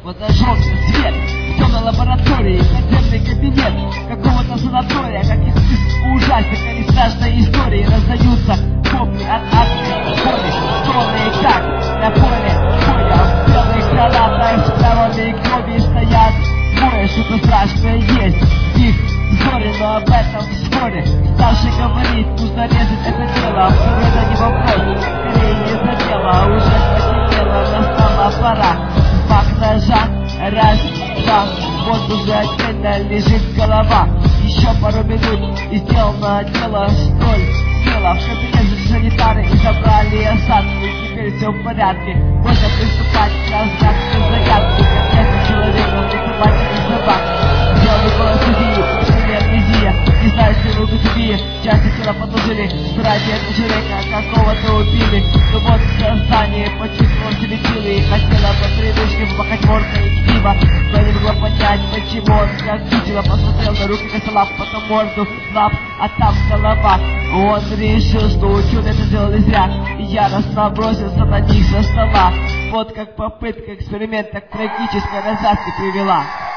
Вот зажегся свет в темной лаборатории, подземный кабинет какого-то санатория. Каких ужасных или страшной истории раздаются вопли от адской боли. Стороны как на поле боя в белых халатах с правами крови стоят двое. Что-то страшное есть в их взоре, но об этом вскоре. Старший говорит, нужно резать это дело. Второй это не вопрос, скорее не за дело. Уже потемнело, настала пора. Взмах ножа, раз, два. Вот уже отдельно лежит голова. Еще пару минут и сделано дело столь смело. В кабинете санитары и забрали осадку. И теперь все в порядке. Можно приступать к разгадке загадки. Как это человек, но не собаки, не собак. Сделали голосовую, шли амнезия. Не знаю, что могут убить. Части тела подложили. Ради этого человека какого-то убили. Но вот сознание почувствовал себе силы. И хотела по привычке вмахать мордой и пиво. Но не могла понять, почему он как видела. Посмотрел на руки косолап, потом морду лап, а там голова. Он решил, что ученые это сделали зря. И яростно бросился на них со стола. Вот как попытка эксперимента к трагической развязке привела.